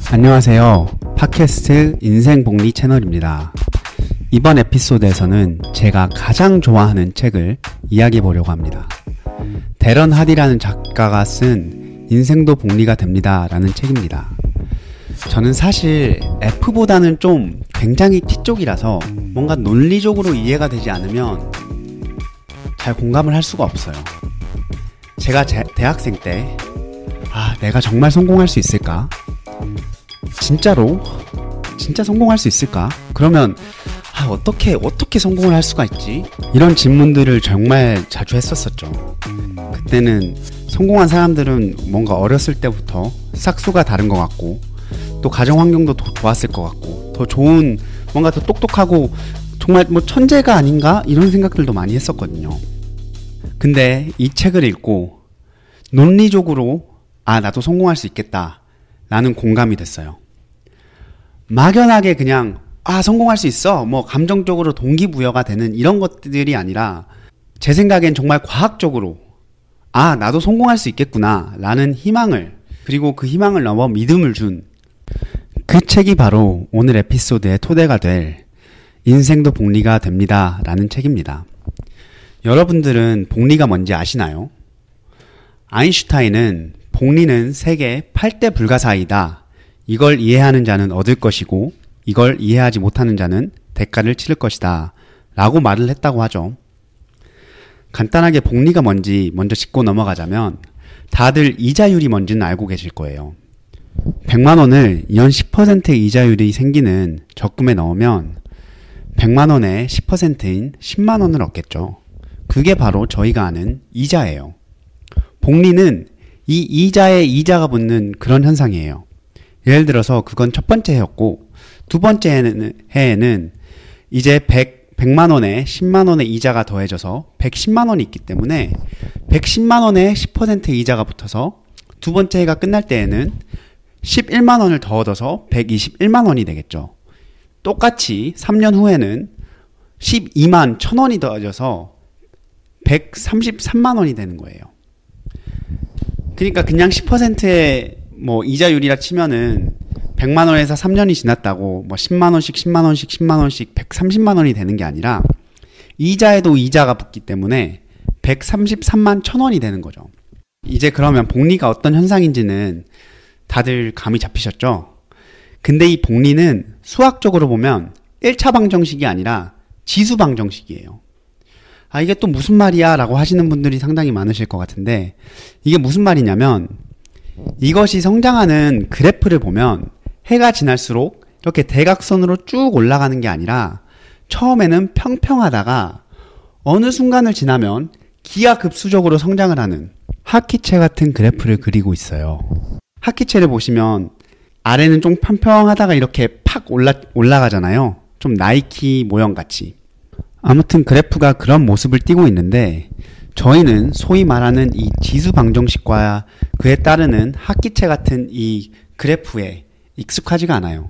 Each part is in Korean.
안녕하세요. 팟캐스트 인생복리 채널입니다. 이번 에피소드에서는 제가 가장 좋아하는 책을 이야기해 보려고 합니다. 데런 하디라는 작가가 쓴 인생도 복리가 됩니다 라는 책입니다. 저는 사실 F보다는 좀 굉장히 T 쪽이라서 뭔가 논리적으로 이해가 되지 않으면 잘 공감을 할 수가 없어요. 제가 대학생 때 내가 정말 성공할 수 있을까? 진짜 성공할 수 있을까? 그러면 어떻게 성공을 할 수가 있지? 이런 질문들을 정말 자주 했었었죠. 그때는 성공한 사람들은 뭔가 어렸을 때부터 싹수가 다른 것 같고 또 가정 환경도 더 좋았을 것 같고 더 좋은 뭔가 더 똑똑하고 정말 천재가 아닌가? 이런 생각들도 많이 했었거든요. 근데 이 책을 읽고 논리적으로 나도 성공할 수 있겠다 라는 공감이 됐어요. 막연하게 그냥 성공할 수 있어 감정적으로 동기부여가 되는 이런 것들이 아니라 제 생각엔 정말 과학적으로 나도 성공할 수 있겠구나 라는 희망을, 그리고 그 희망을 넘어 믿음을 준 그 책이 바로 오늘 에피소드의 토대가 될 인생도 복리가 됩니다 라는 책입니다. 여러분들은 복리가 뭔지 아시나요? 아인슈타인은 복리는 세계 8대 불가사의다. 이걸 이해하는 자는 얻을 것이고 이걸 이해하지 못하는 자는 대가를 치를 것이다 라고 말을 했다고 하죠. 간단하게 복리가 뭔지 먼저 짚고 넘어가자면 다들 이자율이 뭔지는 알고 계실 거예요. 100만 원을 연 10%의 이자율이 생기는 적금에 넣으면 100만 원의 10%인 10만 원을 얻겠죠. 그게 바로 저희가 아는 이자예요. 복리는 이 이자에 이자가 붙는 그런 현상이에요. 예를 들어서 그건 첫 번째 해였고 두 번째 해에는 이제 100만 원에 10만 원의 이자가 더해져서 110만 원이 있기 때문에 110만 원에 10%의 이자가 붙어서 두 번째 해가 끝날 때에는 11만 원을 더 얻어서 121만 원이 되겠죠. 똑같이 3년 후에는 12만 1,000원이 더해져서 133만 원이 되는 거예요. 그러니까 그냥 10%의 이자율이라 치면은 100만 원에서 3년이 지났다고 10만 원씩 10만 원씩 10만 원씩 130만 원이 되는 게 아니라 이자에도 이자가 붙기 때문에 133만 1,000원이 되는 거죠. 이제 그러면 복리가 어떤 현상인지는 다들 감이 잡히셨죠? 근데 이 복리는 수학적으로 보면 1차 방정식이 아니라 지수 방정식이에요. 이게 또 무슨 말이야? 라고 하시는 분들이 상당히 많으실 것 같은데 이게 무슨 말이냐면 이것이 성장하는 그래프를 보면 해가 지날수록 이렇게 대각선으로 쭉 올라가는 게 아니라 처음에는 평평하다가 어느 순간을 지나면 기하급수적으로 성장을 하는 하키채 같은 그래프를 그리고 있어요. 하키채를 보시면 아래는 좀 평평하다가 이렇게 팍 올라가잖아요. 좀 나이키 모형 같이. 아무튼 그래프가 그런 모습을 띠고 있는데 저희는 소위 말하는 이 지수 방정식과 그에 따르는 하키채 같은 이 그래프에 익숙하지가 않아요.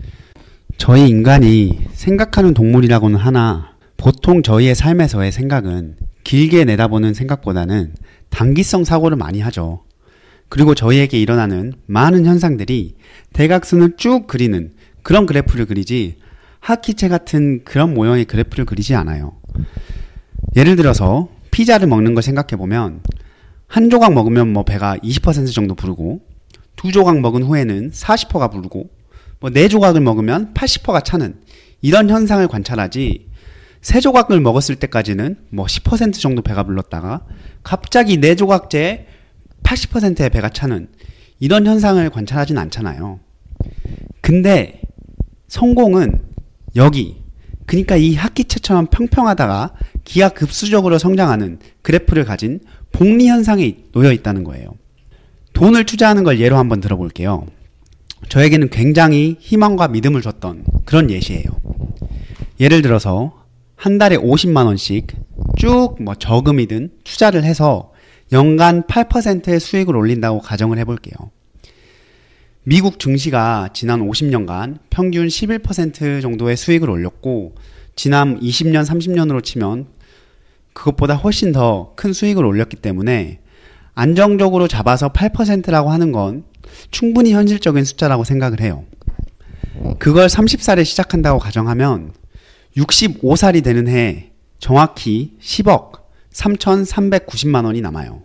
저희 인간이 생각하는 동물이라고는 하나 보통 저희의 삶에서의 생각은 길게 내다보는 생각보다는 단기성 사고를 많이 하죠. 그리고 저희에게 일어나는 많은 현상들이 대각선을 쭉 그리는 그런 그래프를 그리지 하키채 같은 그런 모형의 그래프를 그리지 않아요. 예를 들어서 피자를 먹는 걸 생각해보면 한 조각 먹으면 배가 20% 정도 부르고 두 조각 먹은 후에는 40%가 부르고 4조각을 먹으면 80%가 차는 이런 현상을 관찰하지 세 조각을 먹었을 때까지는 10% 정도 배가 불렀다가 갑자기 4조각째에 80%의 배가 차는 이런 현상을 관찰하진 않잖아요. 근데 성공은 여기, 그러니까 이 하키채처럼 평평하다가 기하급수적으로 성장하는 그래프를 가진 복리 현상에 놓여 있다는 거예요. 돈을 투자하는 걸 예로 한번 들어볼게요. 저에게는 굉장히 희망과 믿음을 줬던 그런 예시예요. 예를 들어서 한 달에 50만 원씩 쭉 저금이든 투자를 해서 연간 8%의 수익을 올린다고 가정을 해볼게요. 미국 증시가 지난 50년간 평균 11% 정도의 수익을 올렸고 지난 20년, 30년으로 치면 그것보다 훨씬 더 큰 수익을 올렸기 때문에 안정적으로 잡아서 8%라고 하는 건 충분히 현실적인 숫자라고 생각을 해요. 그걸 30살에 시작한다고 가정하면 65살이 되는 해 정확히 10억 3,390만 원이 남아요.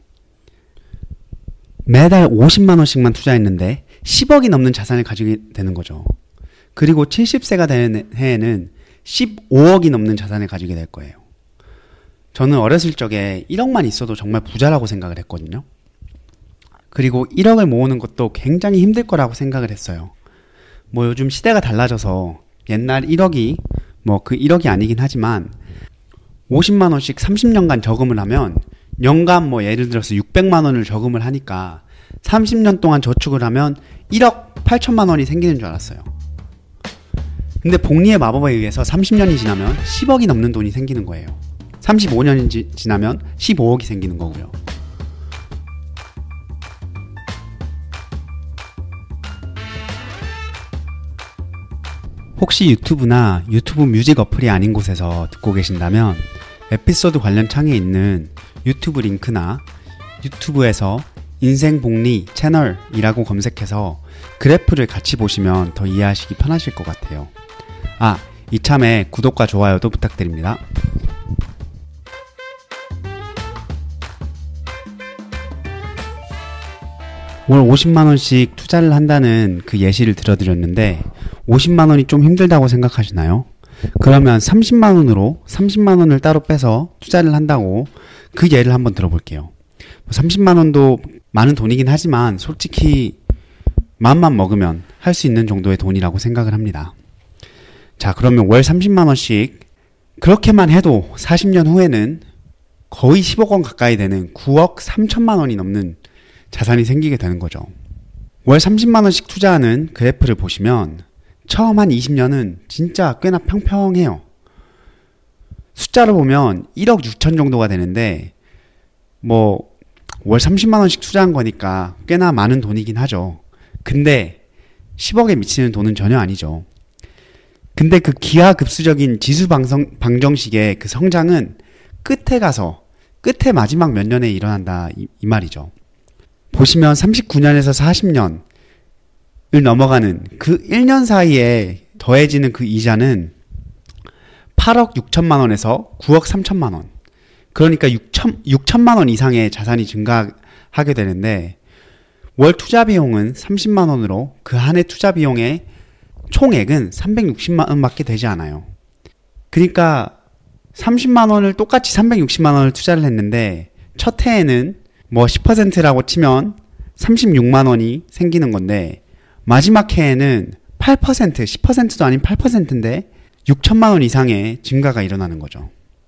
매달 50만 원씩만 투자했는데 10억이 넘는 자산을 가지게 되는 거죠. 그리고 70세가 되는 해에는 15억이 넘는 자산을 가지게 될 거예요. 저는 어렸을 적에 1억만 있어도 정말 부자라고 생각을 했거든요. 그리고 1억을 모으는 것도 굉장히 힘들 거라고 생각을 했어요. 뭐 요즘 시대가 달라져서 옛날 1억이 그 1억이 아니긴 하지만 50만 원씩 30년간 저금을 하면 연간 예를 들어서 600만 원을 저금을 하니까 30년 동안 저축을 하면 1억 8천만 원이 생기는 줄 알았어요. 근데 복리의 마법에 의해서 30년이 지나면 10억이 넘는 돈이 생기는 거예요. 35년이 지나면 15억이 생기는 거고요. 혹시 유튜브나 유튜브 뮤직 어플이 아닌 곳에서 듣고 계신다면 에피소드 관련 창에 있는 유튜브 링크나 유튜브에서 인생복리 채널이라고 검색해서 그래프를 같이 보시면 더 이해하시기 편하실 것 같아요. 이참에 구독과 좋아요도 부탁드립니다. 월 50만원씩 투자를 한다는 그 예시를 들어드렸는데 50만원이 좀 힘들다고 생각하시나요? 그러면 30만원을 따로 빼서 투자를 한다고 그 예를 한번 들어볼게요. 30만원도 많은 돈이긴 하지만 솔직히 마음만 먹으면 할 수 있는 정도의 돈이라고 생각을 합니다. 자, 그러면 월 30만원씩 그렇게만 해도 40년 후에는 거의 10억 원 가까이 되는 9억 3천만 원이 넘는 자산이 생기게 되는 거죠. 월 30만원씩 투자하는 그래프를 보시면 처음 한 20년은 진짜 꽤나 평평해요. 숫자로 보면 1억 6천 정도가 되는데 월 30만원씩 투자한 거니까 꽤나 많은 돈이긴 하죠. 근데 10억에 미치는 돈은 전혀 아니죠. 근데 그 기하급수적인 지수 방정식의 그 성장은 끝에 마지막 몇 년에 일어난다 이 말이죠. 보시면 39년에서 40년을 넘어가는 그 1년 사이에 더해지는 그 이자는 8억 6천만 원에서 9억 3천만 원. 그러니까 6천만 원 이상의 자산이 증가하게 되는데 월 투자 비용은 30만 원으로 그 한 해 투자 비용의 총액은 360만 원밖에 되지 않아요. 그러니까 30만 원을 똑같이 360만 원을 투자를 했는데 첫 해에는 10%라고 치면 36만 원이 생기는 건데 마지막 해에는 8%, 10%도 아닌 8%인데 6천만 원 이상의 증가가 일어나는 거죠.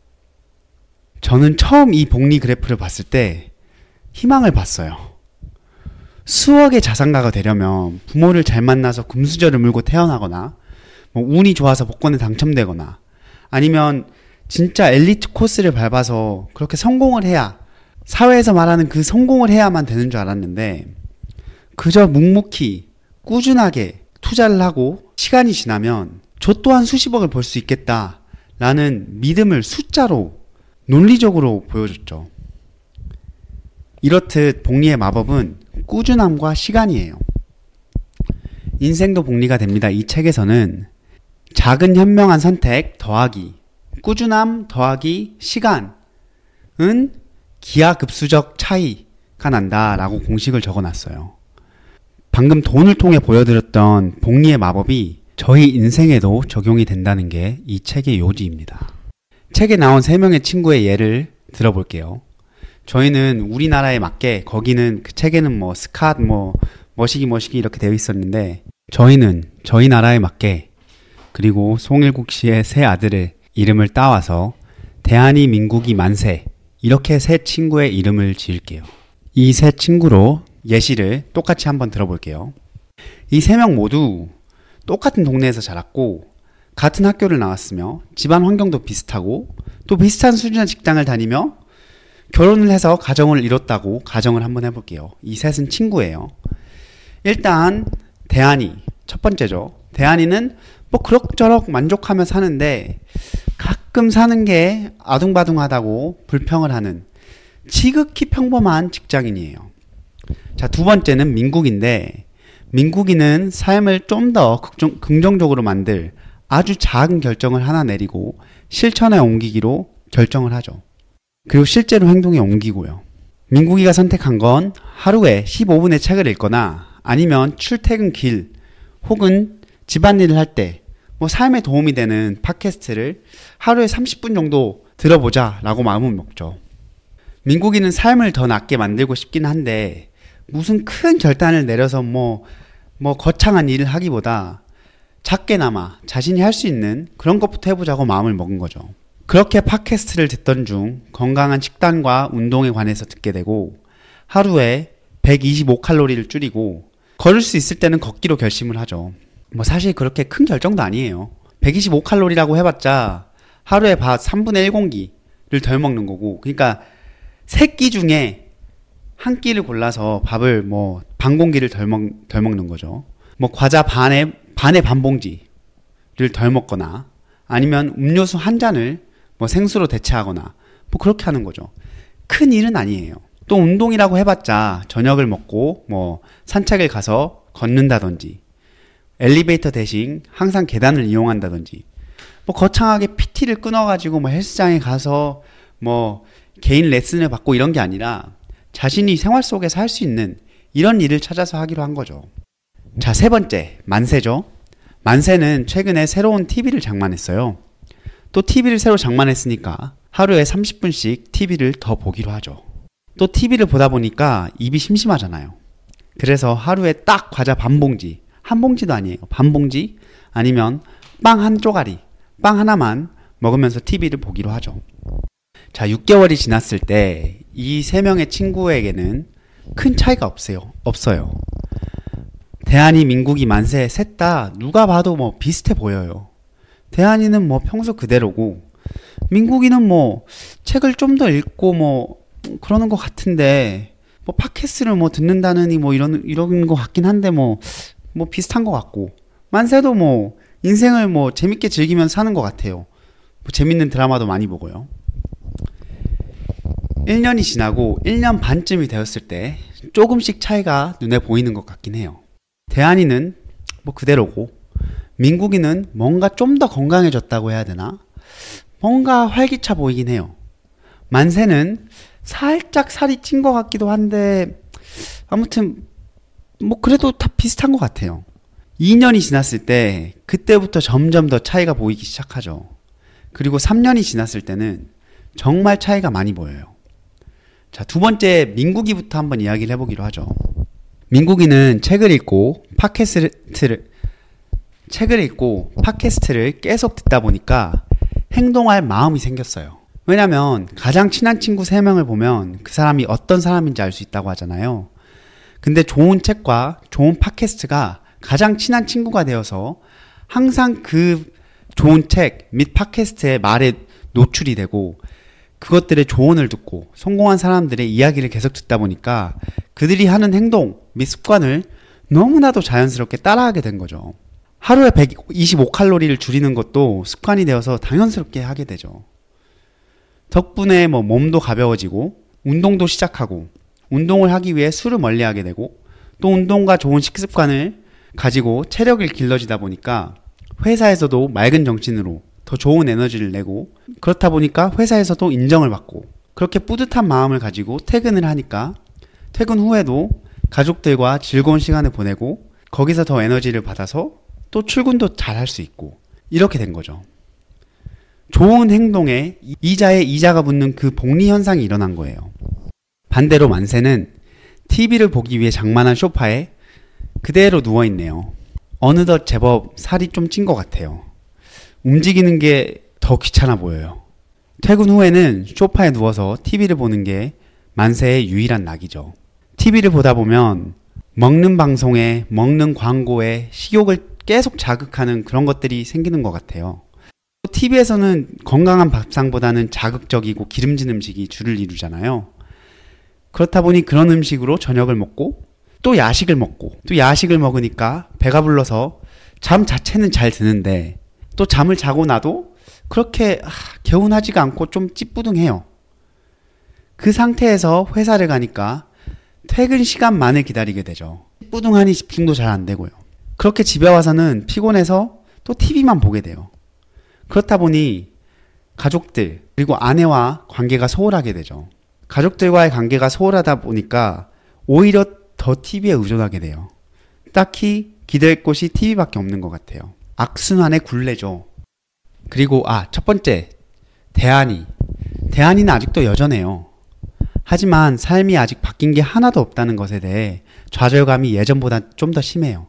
저는 처음 이 복리 그래프를 봤을 때 희망을 봤어요. 수억의 자산가가 되려면 부모를 잘 만나서 금수저를 물고 태어나거나 운이 좋아서 복권에 당첨되거나 아니면 진짜 엘리트 코스를 밟아서 그렇게 성공을 해야 사회에서 말하는 그 성공을 해야만 되는 줄 알았는데 그저 묵묵히 꾸준하게 투자를 하고 시간이 지나면 저 또한 수십억을 벌 수 있겠다라는 믿음을 숫자로 논리적으로 보여줬죠. 이렇듯 복리의 마법은 꾸준함과 시간이에요. 인생도 복리가 됩니다. 이 책에서는 작은 현명한 선택 더하기 꾸준함 더하기 시간은 기하급수적 차이가 난다라고 공식을 적어놨어요. 방금 돈을 통해 보여드렸던 복리의 마법이 저희 인생에도 적용이 된다는 게 이 책의 요지입니다. 책에 나온 3명의 친구의 예를 들어볼게요. 저희는 우리나라에 맞게 거기는 그 책에는 스캇 머시기 이렇게 되어 있었는데 저희는 저희 나라에 맞게 그리고 송일국 씨의 세 아들의 이름을 따와서 대한이 민국이 만세 이렇게 세 친구의 이름을 지을게요. 이 세 친구로 예시를 똑같이 한번 들어볼게요. 이 3명 모두 똑같은 동네에서 자랐고 같은 학교를 나왔으며 집안 환경도 비슷하고 또 비슷한 수준의 직장을 다니며 결혼을 해서 가정을 이뤘다고 가정을 한번 해볼게요. 이 셋은 친구예요. 일단 대한이 첫 번째죠. 대한이는 그럭저럭 만족하며 사는데 가끔 사는 게 아둥바둥하다고 불평을 하는 지극히 평범한 직장인이에요. 자, 두 번째는 민국인데 민국이는 삶을 좀 더 긍정적으로 만들 아주 작은 결정을 하나 내리고 실천에 옮기기로 결정을 하죠. 그리고 실제로 행동에 옮기고요. 민국이가 선택한 건 하루에 15분의 책을 읽거나 아니면 출퇴근 길 혹은 집안일을 할 때 삶에 도움이 되는 팟캐스트를 하루에 30분 정도 들어보자 라고 마음을 먹죠. 민국이는 삶을 더 낫게 만들고 싶긴 한데 무슨 큰 결단을 내려서 거창한 일을 하기보다 작게나마 자신이 할 수 있는 그런 것부터 해보자고 마음을 먹은 거죠. 그렇게 팟캐스트를 듣던 중 건강한 식단과 운동에 관해서 듣게 되고 하루에 125칼로리를 줄이고 걸을 수 있을 때는 걷기로 결심을 하죠. 사실 그렇게 큰 결정도 아니에요. 125칼로리라고 해봤자 하루에 밥 3분의 1공기를 덜 먹는 거고, 그러니까 3끼 중에 한 끼를 골라서 밥을 반 공기를 덜 먹는 거죠. 과자 반에 반 봉지를 덜 먹거나 아니면 음료수 한 잔을 생수로 대체하거나 그렇게 하는 거죠. 큰 일은 아니에요. 또 운동이라고 해봤자 저녁을 먹고 산책을 가서 걷는다든지 엘리베이터 대신 항상 계단을 이용한다든지 거창하게 PT를 끊어가지고 헬스장에 가서 개인 레슨을 받고 이런 게 아니라 자신이 생활 속에서 할 수 있는 이런 일을 찾아서 하기로 한 거죠. 자, 세 번째, 만세죠. 만세는 최근에 새로운 TV를 장만했어요. 또 TV를 새로 장만했으니까 하루에 30분씩 TV를 더 보기로 하죠. 또 TV를 보다 보니까 입이 심심하잖아요. 그래서 하루에 딱 과자 반 봉지, 한 봉지도 아니에요. 반 봉지 아니면 빵 한 쪼가리, 빵 하나만 먹으면서 TV를 보기로 하죠. 자, 6개월이 지났을 때 이 3명의 친구에게는 큰 차이가 없어요. 대한이, 민국이, 만세 셋 다 누가 봐도 비슷해 보여요. 대한이는 평소 그대로고 민국이는 책을 좀 더 읽고 그러는 것 같은데 팟캐스트를 듣는다느니 이런 것 같긴 한데 비슷한 것 같고, 만세도 인생을 재밌게 즐기면서 사는 것 같아요. 재밌는 드라마도 많이 보고요. 1년이 지나고 1년 반쯤이 되었을 때 조금씩 차이가 눈에 보이는 것 같긴 해요. 대한이는 그대로고 민국이는 뭔가 좀 더 건강해졌다고 해야 되나? 뭔가 활기차 보이긴 해요. 만세는 살짝 살이 찐 것 같기도 한데 아무튼 그래도 다 비슷한 것 같아요. 2년이 지났을 때 그때부터 점점 더 차이가 보이기 시작하죠. 그리고 3년이 지났을 때는 정말 차이가 많이 보여요. 자, 두 번째 민국이부터 한번 이야기를 해보기로 하죠. 민국이는 책을 읽고 팟캐스트를 계속 듣다 보니까 행동할 마음이 생겼어요. 왜냐면 가장 친한 친구 3명을 보면 그 사람이 어떤 사람인지 알 수 있다고 하잖아요. 근데 좋은 책과 좋은 팟캐스트가 가장 친한 친구가 되어서 항상 그 좋은 책 및 팟캐스트의 말에 노출이 되고 그것들의 조언을 듣고 성공한 사람들의 이야기를 계속 듣다 보니까 그들이 하는 행동 및 습관을 너무나도 자연스럽게 따라하게 된 거죠. 하루에 125칼로리를 줄이는 것도 습관이 되어서 당연스럽게 하게 되죠. 덕분에 몸도 가벼워지고 운동도 시작하고 운동을 하기 위해 술을 멀리하게 되고 또 운동과 좋은 식습관을 가지고 체력을 길러지다 보니까 회사에서도 맑은 정신으로 더 좋은 에너지를 내고 그렇다 보니까 회사에서도 인정을 받고 그렇게 뿌듯한 마음을 가지고 퇴근을 하니까 퇴근 후에도 가족들과 즐거운 시간을 보내고 거기서 더 에너지를 받아서 또 출근도 잘 할 수 있고 이렇게 된 거죠. 좋은 행동에 이자에 이자가 붙는 그 복리 현상이 일어난 거예요. 반대로 만세는 TV를 보기 위해 장만한 소파에 그대로 누워있네요. 어느덧 제법 살이 좀 찐 것 같아요. 움직이는 게 더 귀찮아 보여요. 퇴근 후에는 소파에 누워서 TV를 보는 게 만세의 유일한 낙이죠. TV를 보다 보면 먹는 방송에, 먹는 광고에 식욕을 계속 자극하는 그런 것들이 생기는 것 같아요. TV에서는 건강한 밥상보다는 자극적이고 기름진 음식이 주를 이루잖아요. 그렇다 보니 그런 음식으로 저녁을 먹고 또 야식을 먹고 또 야식을 먹으니까 배가 불러서 잠 자체는 잘 드는데 또 잠을 자고 나도 그렇게 개운하지가 않고 좀 찌뿌둥해요. 그 상태에서 회사를 가니까 퇴근 시간만을 기다리게 되죠. 찌뿌둥하니 집중도 잘 안 되고요. 그렇게 집에 와서는 피곤해서 또 TV만 보게 돼요. 그렇다 보니 가족들 그리고 아내와 관계가 소홀하게 되죠. 가족들과의 관계가 소홀하다 보니까 오히려 더 TV에 의존하게 돼요. 딱히 기댈 곳이 TV밖에 없는 것 같아요. 악순환의 굴레죠. 그리고 첫 번째, 대안이는 아직도 여전해요. 하지만 삶이 아직 바뀐 게 하나도 없다는 것에 대해 좌절감이 예전보다 좀 더 심해요.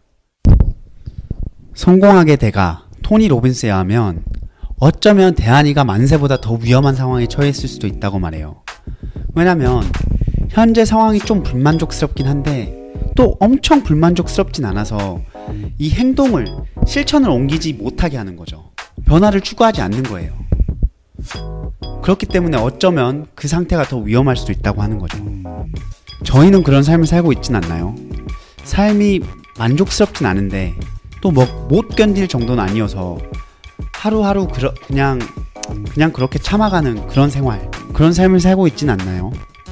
성공학의 대가 토니 로빈스에 하면 어쩌면 대안이가 만세보다 더 위험한 상황에 처했을 수도 있다고 말해요. 왜냐면 현재 상황이 좀 불만족스럽긴 한데 또 엄청 불만족스럽진 않아서 이 행동을 실천을 옮기지 못하게 하는 거죠. 변화를 추구하지 않는 거예요. 그렇기 때문에 어쩌면 그 상태가 더 위험할 수도 있다고 하는 거죠. 저희는 그런 삶을 살고 있진 않나요? 삶이 만족스럽진 않은데 또 못 견딜 정도는 아니어서 하루하루 그냥 그렇게 참아가는 그런 생활, 그런 삶을 살고 있진 않나요?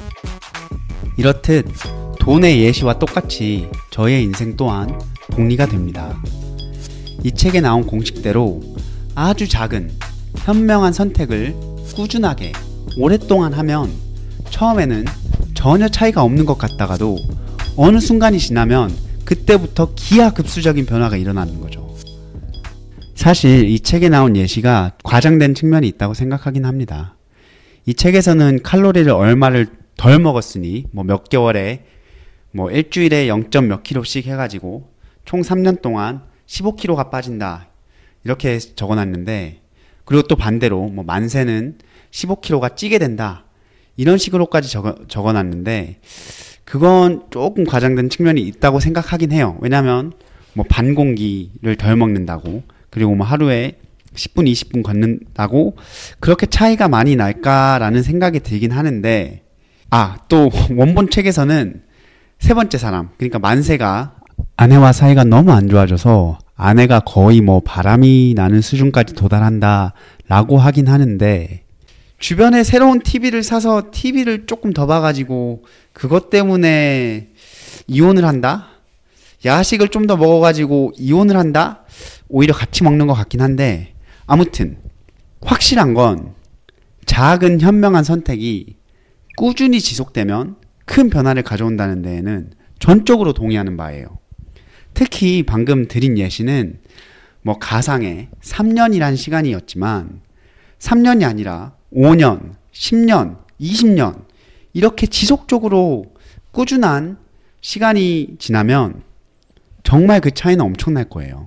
이렇듯 돈의 예시와 똑같이 저의 인생 또한 복리가 됩니다. 이 책에 나온 공식대로 아주 작은 현명한 선택을 꾸준하게 오랫동안 하면 처음에는 전혀 차이가 없는 것 같다가도 어느 순간이 지나면 그때부터 기하급수적인 변화가 일어나는 거죠. 사실 이 책에 나온 예시가 과장된 측면이 있다고 생각하긴 합니다. 이 책에서는 칼로리를 얼마를 덜 먹었으니 몇 개월에 일주일에 0. 몇 킬로씩 해가지고 총 3년 동안 15kg가 빠진다 이렇게 적어놨는데, 그리고 또 반대로 만세는 15kg가 찌게 된다 이런 식으로까지 적어놨는데 그건 조금 과장된 측면이 있다고 생각하긴 해요. 왜냐면 반 공기를 덜 먹는다고, 그리고 하루에 10분 20분 걷는다고 그렇게 차이가 많이 날까라는 생각이 들긴 하는데, 또 원본 책에서는 세 번째 사람, 그러니까 만세가 아내와 사이가 너무 안 좋아져서 아내가 거의 바람이 나는 수준까지 도달한다 라고 하긴 하는데, 주변에 새로운 TV를 사서 TV를 조금 더 봐가지고 그것 때문에 이혼을 한다? 야식을 좀 더 먹어가지고 이혼을 한다? 오히려 같이 먹는 것 같긴 한데, 아무튼 확실한 건 작은 현명한 선택이 꾸준히 지속되면 큰 변화를 가져온다는 데에는 전적으로 동의하는 바예요. 특히 방금 드린 예시는 가상의 3년이란 시간이었지만 3년이 아니라 5년, 10년, 20년 이렇게 지속적으로 꾸준한 시간이 지나면 정말 그 차이는 엄청날 거예요.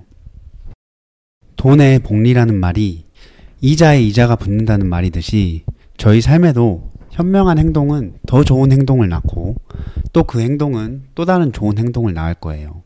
돈의 복리라는 말이 이자에 이자가 붙는다는 말이듯이 저희 삶에도 현명한 행동은 더 좋은 행동을 낳고 또 그 행동은 또 다른 좋은 행동을 낳을 거예요.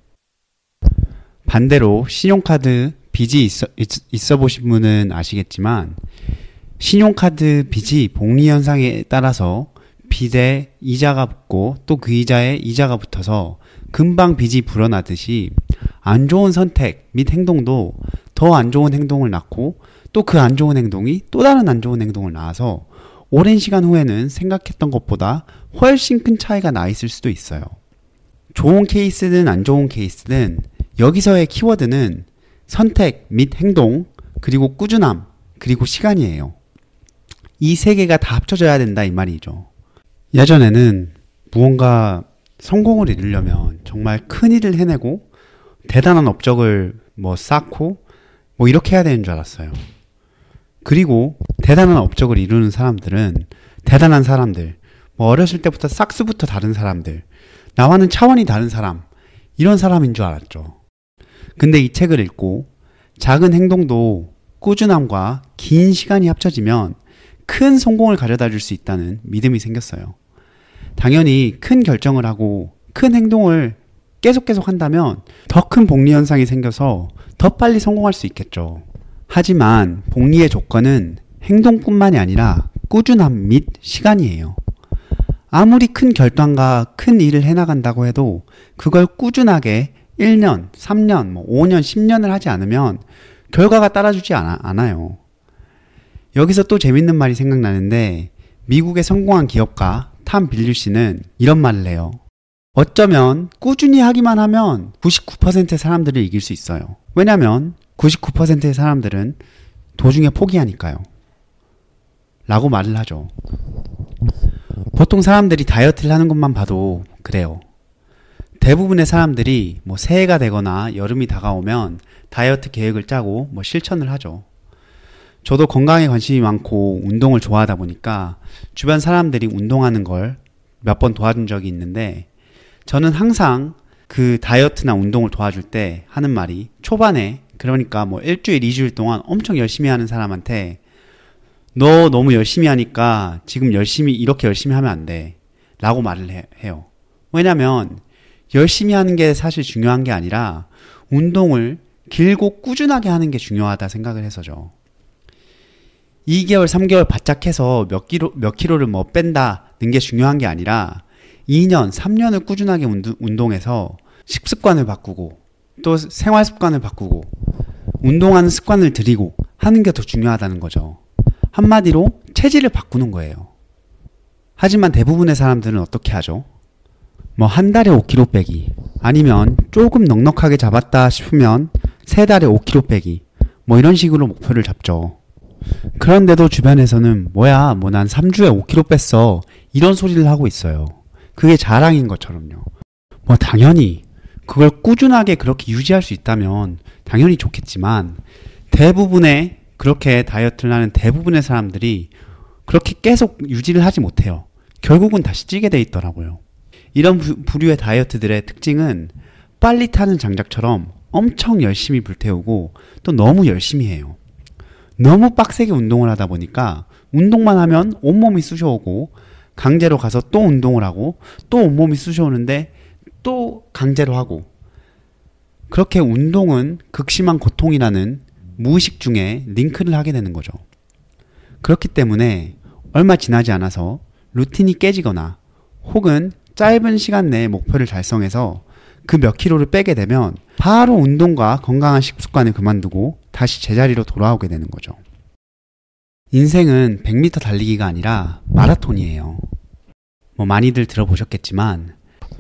반대로 신용카드 빚이 있어 보신 분은 아시겠지만 신용카드 빚이 복리 현상에 따라서 빚에 이자가 붙고 또 그 이자에 이자가 붙어서 금방 빚이 불어나듯이 안 좋은 선택 및 행동도 더 안 좋은 행동을 낳고 또 그 안 좋은 행동이 또 다른 안 좋은 행동을 낳아서 오랜 시간 후에는 생각했던 것보다 훨씬 큰 차이가 나 있을 수도 있어요. 좋은 케이스든 안 좋은 케이스든 여기서의 키워드는 선택 및 행동, 그리고 꾸준함, 그리고 시간이에요. 이 세 개가 다 합쳐져야 된다 이 말이죠. 예전에는 무언가 성공을 이루려면 정말 큰 일을 해내고 대단한 업적을 쌓고 이렇게 해야 되는 줄 알았어요. 그리고 대단한 업적을 이루는 사람들은 대단한 사람들, 어렸을 때부터 싹스부터 다른 사람들, 나와는 차원이 다른 사람, 이런 사람인 줄 알았죠. 근데 이 책을 읽고 작은 행동도 꾸준함과 긴 시간이 합쳐지면 큰 성공을 가져다 줄 수 있다는 믿음이 생겼어요. 당연히 큰 결정을 하고 큰 행동을 계속 한다면 더 큰 복리 현상이 생겨서 더 빨리 성공할 수 있겠죠. 하지만 복리의 조건은 행동뿐만이 아니라 꾸준함 및 시간이에요. 아무리 큰 결단과 큰 일을 해나간다고 해도 그걸 꾸준하게 1년, 3년, 5년, 10년을 하지 않으면 결과가 따라주지 않아요. 여기서 또 재밌는 말이 생각나는데 미국의 성공한 기업가 탐 빌류씨는 이런 말을 해요. 어쩌면 꾸준히 하기만 하면 99%의 사람들을 이길 수 있어요. 왜냐면 99%의 사람들은 도중에 포기하니까요. 라고 말을 하죠. 보통 사람들이 다이어트를 하는 것만 봐도 그래요. 대부분의 사람들이 새해가 되거나 여름이 다가오면 다이어트 계획을 짜고 실천을 하죠. 저도 건강에 관심이 많고 운동을 좋아하다 보니까 주변 사람들이 운동하는 걸 몇 번 도와준 적이 있는데, 저는 항상 그 다이어트나 운동을 도와줄 때 하는 말이, 초반에 그러니까 일주일, 2주일 동안 엄청 열심히 하는 사람한테 너 너무 열심히 하니까 지금 이렇게 열심히 하면 안 돼 라고 말을 해요. 왜냐면 열심히 하는 게 사실 중요한 게 아니라 운동을 길고 꾸준하게 하는 게 중요하다 생각을 해서죠. 2개월, 3개월 바짝 해서 몇 킬로를 뺀다는 게 중요한 게 아니라 2년, 3년을 꾸준하게 운동해서 식습관을 바꾸고 또 생활 습관을 바꾸고 운동하는 습관을 들이고 하는 게 더 중요하다는 거죠. 한마디로 체질을 바꾸는 거예요. 하지만 대부분의 사람들은 어떻게 하죠? 한 달에 5kg 빼기, 아니면 조금 넉넉하게 잡았다 싶으면 3달에 5kg 빼기, 이런 식으로 목표를 잡죠. 그런데도 주변에서는 난 3주에 5kg 뺐어 이런 소리를 하고 있어요. 그게 자랑인 것처럼요. 당연히 그걸 꾸준하게 그렇게 유지할 수 있다면 당연히 좋겠지만, 대부분의 그렇게 다이어트를 하는 대부분의 사람들이 그렇게 계속 유지를 하지 못해요. 결국은 다시 찌게 돼 있더라고요. 이런 부류의 다이어트들의 특징은 빨리 타는 장작처럼 엄청 열심히 불태우고 또 너무 열심히 해요. 너무 빡세게 운동을 하다 보니까 운동만 하면 온몸이 쑤셔오고, 강제로 가서 또 운동을 하고 또 온몸이 쑤셔오는데 또 강제로 하고, 그렇게 운동은 극심한 고통이라는 무의식 중에 링크를 하게 되는 거죠. 그렇기 때문에 얼마 지나지 않아서 루틴이 깨지거나 혹은 짧은 시간 내에 목표를 달성해서 그 몇 킬로를 빼게 되면 바로 운동과 건강한 식습관을 그만두고 다시 제자리로 돌아오게 되는 거죠. 인생은 100m 달리기가 아니라 마라톤이에요. 많이들 들어보셨겠지만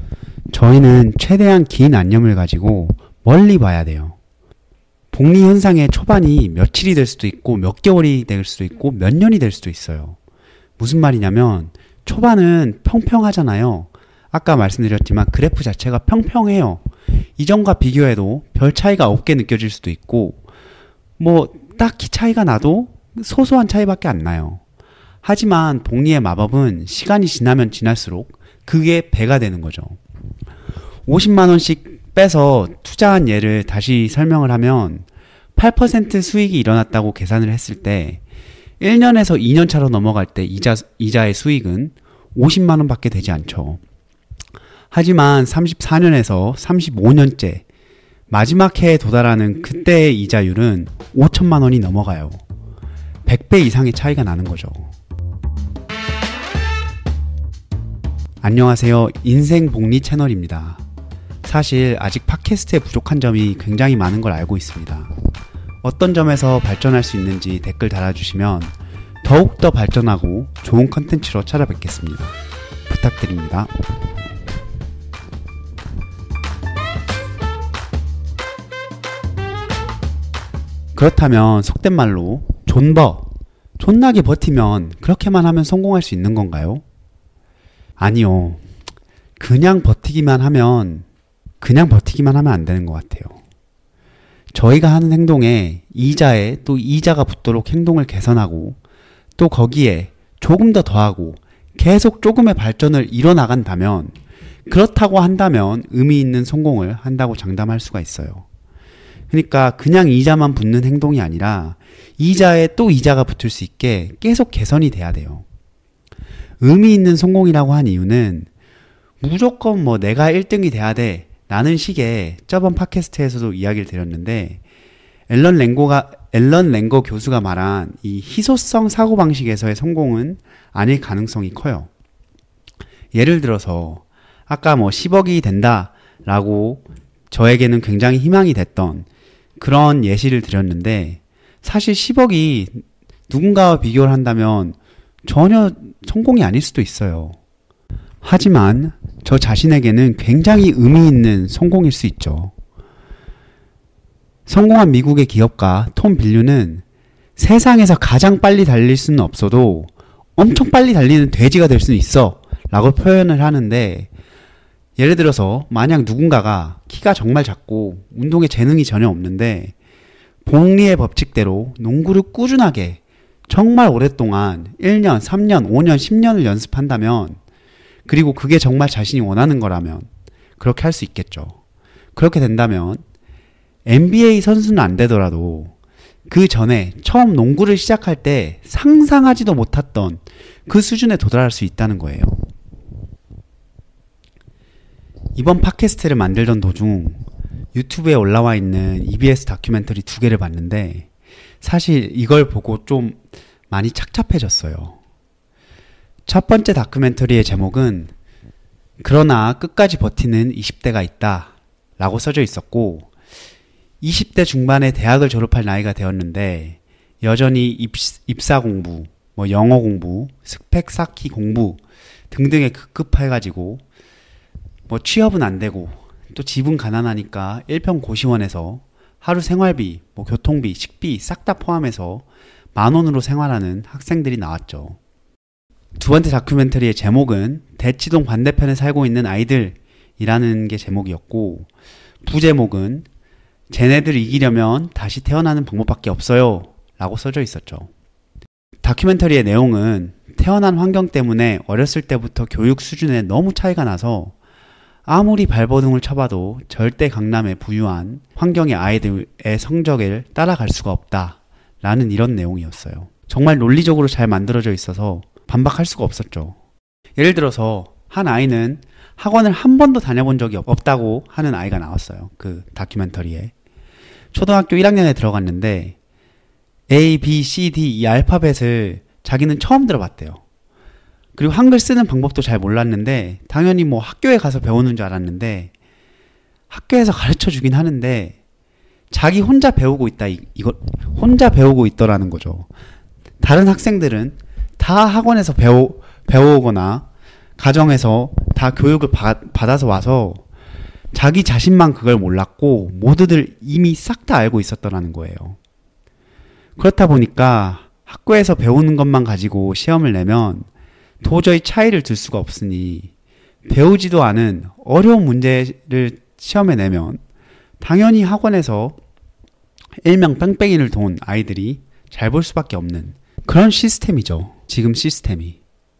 저희는 최대한 긴 안념을 가지고 멀리 봐야 돼요. 복리 현상의 초반이 며칠이 될 수도 있고 몇 개월이 될 수도 있고 몇 년이 될 수도 있어요. 무슨 말이냐면 초반은 평평하잖아요. 아까 말씀드렸지만 그래프 자체가 평평해요. 이전과 비교해도 별 차이가 없게 느껴질 수도 있고 딱히 차이가 나도 소소한 차이밖에 안 나요. 하지만 복리의 마법은 시간이 지나면 지날수록 그게 배가 되는 거죠. 50만 원씩 빼서 투자한 예를 다시 설명을 하면 8% 수익이 일어났다고 계산을 했을 때 1년에서 2년 차로 넘어갈 때 이자의 수익은 50만 원밖에 되지 않죠. 하지만 34년에서 35년째 마지막 해에 도달하는 그때의 이자율은 5천만 원이 넘어가요. 100배 이상의 차이가 나는 거죠. 안녕하세요. 인생복리 채널입니다. 사실 아직 팟캐스트에 부족한 점이 굉장히 많은 걸 알고 있습니다. 어떤 점에서 발전할 수 있는지 댓글 달아주시면 더욱더 발전하고 좋은 컨텐츠로 찾아뵙겠습니다. 부탁드립니다. 그렇다면 속된 말로 존나게 버티면 그렇게만 하면 성공할 수 있는 건가요? 아니요. 그냥 버티기만 하면 안 되는 것 같아요. 저희가 하는 행동에 이자에 또 이자가 붙도록 행동을 개선하고 또 거기에 조금 더 더하고 계속 조금의 발전을 이뤄나간다면, 그렇다고 한다면 의미 있는 성공을 한다고 장담할 수가 있어요. 그러니까 그냥 이자만 붙는 행동이 아니라 이자에 또 이자가 붙을 수 있게 계속 개선이 돼야 돼요. 의미 있는 성공이라고 한 이유는 무조건 내가 1등이 돼야 돼 라는 식의 저번 팟캐스트에서도 이야기를 드렸는데, 앨런 랭거 교수가 말한 이 희소성 사고방식에서의 성공은 아닐 가능성이 커요. 예를 들어서 아까 10억이 된다 라고 저에게는 굉장히 희망이 됐던 그런 예시를 드렸는데, 사실 10억이 누군가와 비교를 한다면 전혀 성공이 아닐 수도 있어요. 하지만 저 자신에게는 굉장히 의미 있는 성공일 수 있죠. 성공한 미국의 기업가 톰 빌류는 세상에서 가장 빨리 달릴 수는 없어도 엄청 빨리 달리는 돼지가 될 수는 있어 라고 표현을 하는데, 예를 들어서 만약 누군가가 키가 정말 작고 운동에 재능이 전혀 없는데 복리의 법칙대로 농구를 꾸준하게 정말 오랫동안 1년, 3년, 5년, 10년을 연습한다면, 그리고 그게 정말 자신이 원하는 거라면 그렇게 할 수 있겠죠. 그렇게 된다면 NBA 선수는 안 되더라도 그 전에 처음 농구를 시작할 때 상상하지도 못했던 그 수준에 도달할 수 있다는 거예요. 이번 팟캐스트를 만들던 도중 유튜브에 올라와 있는 EBS 다큐멘터리 2개를 봤는데, 사실 이걸 보고 좀 많이 착잡해졌어요. 첫 번째 다큐멘터리의 제목은 그러나 끝까지 버티는 20대가 있다 라고 써져 있었고, 20대 중반에 대학을 졸업할 나이가 되었는데 여전히 입사 공부, 영어 공부, 스펙 쌓기 공부 등등에 급급해가지고 취업은 안 되고 또 집은 가난하니까 일평 고시원에서 하루 생활비, 교통비, 식비 싹 다 포함해서 10,000원으로 생활하는 학생들이 나왔죠. 두 번째 다큐멘터리의 제목은 대치동 반대편에 살고 있는 아이들이라는 게 제목이었고, 부제목은 쟤네들 이기려면 다시 태어나는 방법밖에 없어요 라고 써져 있었죠. 다큐멘터리의 내용은 태어난 환경 때문에 어렸을 때부터 교육 수준에 너무 차이가 나서 아무리 발버둥을 쳐봐도 절대 강남에 부유한 환경의 아이들의 성적을 따라갈 수가 없다 라는 이런 내용이었어요. 정말 논리적으로 잘 만들어져 있어서 반박할 수가 없었죠. 예를 들어서 한 아이는 학원을 한 번도 다녀본 적이 없다고 하는 아이가 나왔어요. 그 다큐멘터리에. 초등학교 1학년에 들어갔는데 A, B, C, D 이 알파벳을 자기는 처음 들어봤대요. 그리고 한글 쓰는 방법도 잘 몰랐는데 당연히 학교에 가서 배우는 줄 알았는데, 학교에서 가르쳐 주긴 하는데 자기 혼자 배우고 있다, 이거 혼자 배우고 있더라는 거죠. 다른 학생들은 다 학원에서 배워오거나 가정에서 다 교육을 받아서 와서 자기 자신만 그걸 몰랐고 모두들 이미 싹 다 알고 있었더라는 거예요. 그렇다 보니까 학교에서 배우는 것만 가지고 시험을 내면 도저히 차이를 둘 수가 없으니, 배우지도 않은 어려운 문제를 시험에 내면 당연히 학원에서 일명 뺑뺑이를 돈 아이들이 잘 볼 수밖에 없는 그런 시스템이죠. 지금 시스템이.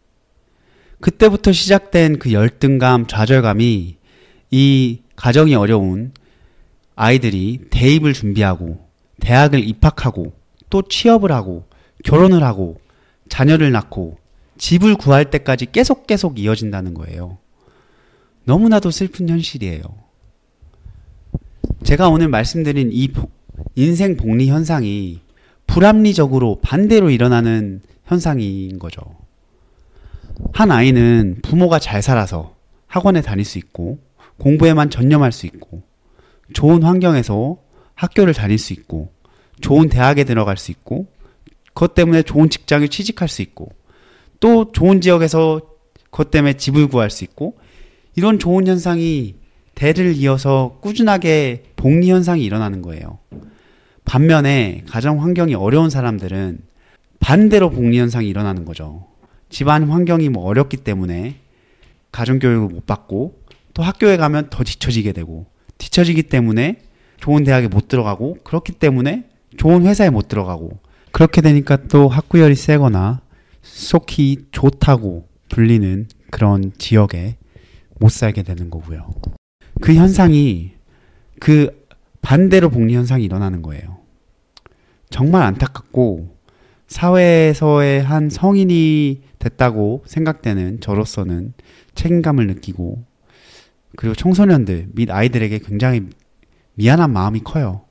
그때부터 시작된 그 열등감, 좌절감이 이 가정이 어려운 아이들이 대입을 준비하고 대학을 입학하고 또 취업을 하고 결혼을 하고 자녀를 낳고 집을 구할 때까지 계속 이어진다는 거예요. 너무나도 슬픈 현실이에요. 제가 오늘 말씀드린 이 인생 복리 현상이 불합리적으로 반대로 일어나는 현상인 거죠. 한 아이는 부모가 잘 살아서 학원에 다닐 수 있고 공부에만 전념할 수 있고 좋은 환경에서 학교를 다닐 수 있고 좋은 대학에 들어갈 수 있고 그것 때문에 좋은 직장에 취직할 수 있고 또 좋은 지역에서 그것 때문에 집을 구할 수 있고, 이런 좋은 현상이 대를 이어서 꾸준하게 복리 현상이 일어나는 거예요. 반면에 가정 환경이 어려운 사람들은 반대로 복리 현상이 일어나는 거죠. 집안 환경이 어렵기 때문에 가정교육을 못 받고 또 학교에 가면 더 뒤처지게 되고, 뒤처지기 때문에 좋은 대학에 못 들어가고, 그렇기 때문에 좋은 회사에 못 들어가고, 그렇게 되니까 또 학구열이 세거나 속히 좋다고 불리는 그런 지역에 못 살게 되는 거고요. 그 현상이, 그 반대로 복리 현상이 일어나는 거예요. 정말 안타깝고, 사회에서의 한 성인이 됐다고 생각되는 저로서는 책임감을 느끼고, 그리고 청소년들 및 아이들에게 굉장히 미안한 마음이 커요.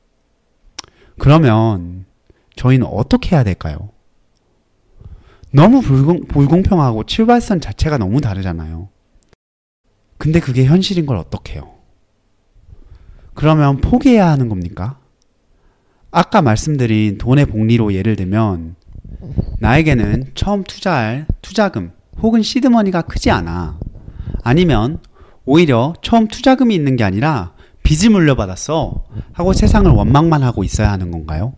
그러면 저희는 어떻게 해야 될까요? 너무 불공평하고 출발선 자체가 너무 다르잖아요. 근데 그게 현실인 걸 어떡해요? 그러면 포기해야 하는 겁니까? 아까 말씀드린 돈의 복리로 예를 들면, 나에게는 처음 투자할 투자금 혹은 시드머니가 크지 않아. 아니면 오히려 처음 투자금이 있는 게 아니라 빚을 물려받았어 하고 세상을 원망만 하고 있어야 하는 건가요?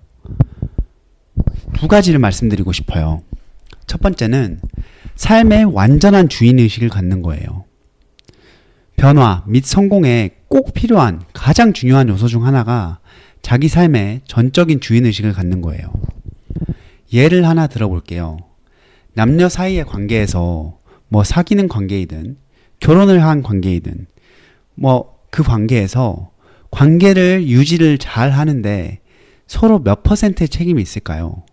두 가지를 말씀드리고 싶어요. 첫 번째는 삶의 완전한 주인의식을 갖는 거예요. 변화 및 성공에 꼭 필요한 가장 중요한 요소 중 하나가 자기 삶의 전적인 주인의식을 갖는 거예요. 예를 하나 들어볼게요. 남녀 사이의 관계에서 사귀는 관계이든 결혼을 한 관계이든 그 관계에서 관계를 유지를 잘 하는데 서로 몇 퍼센트의 책임이 있을까요?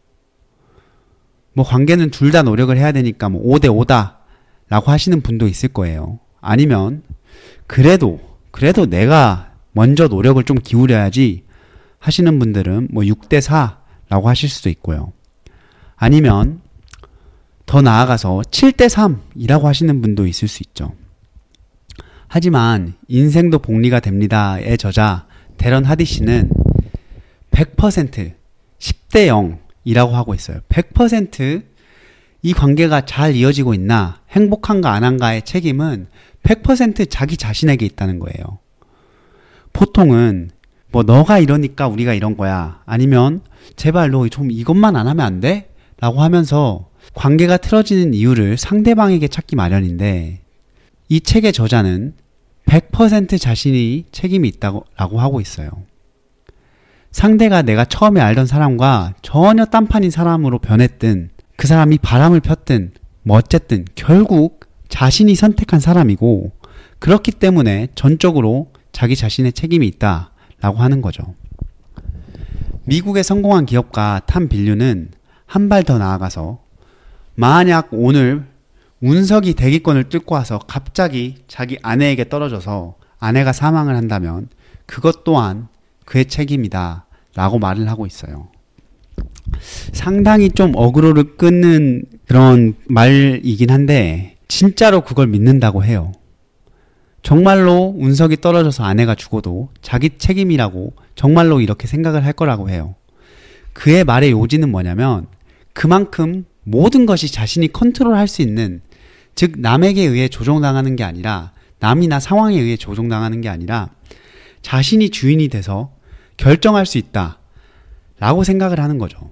관계는 둘 다 노력을 해야 되니까 5대 5다 라고 하시는 분도 있을 거예요. 아니면 그래도 내가 먼저 노력을 좀 기울여야지 하시는 분들은 6대 4라고 하실 수도 있고요. 아니면 더 나아가서 7대 3이라고 하시는 분도 있을 수 있죠. 하지만 인생도 복리가 됩니다의 저자 데런 하디시는 100% 10대 0이라고 하고 있어요. 100%이 관계가 잘 이어지고 있나 행복한가 안 한가의 책임은 100% 자기 자신에게 있다는 거예요. 보통은 너가 이러니까 우리가 이런 거야. 아니면 제발 너 좀 이것만 안 하면 안 돼? 라고 하면서 관계가 틀어지는 이유를 상대방에게 찾기 마련인데 이 책의 저자는 100% 자신이 책임이 있다고 하고 있어요. 상대가 내가 처음에 알던 사람과 전혀 딴판인 사람으로 변했든 그 사람이 바람을 폈든 어쨌든 결국 자신이 선택한 사람이고 그렇기 때문에 전적으로 자기 자신의 책임이 있다라고 하는 거죠. 미국의 성공한 기업가 탐 빌류는 한 발 더 나아가서 만약 오늘 운석이 대기권을 뚫고 와서 갑자기 자기 아내에게 떨어져서 아내가 사망을 한다면 그것 또한 그의 책임이다 라고 말을 하고 있어요. 상당히 좀 어그로를 끊는 그런 말이긴 한데 진짜로 그걸 믿는다고 해요. 정말로 운석이 떨어져서 아내가 죽어도 자기 책임이라고 정말로 이렇게 생각을 할 거라고 해요. 그의 말의 요지는 뭐냐면 그만큼 모든 것이 자신이 컨트롤할 수 있는, 즉 남에게 의해 조종당하는 게 아니라 남이나 상황에 의해 조종당하는 게 아니라 자신이 주인이 돼서 결정할 수 있다 라고 생각을 하는 거죠.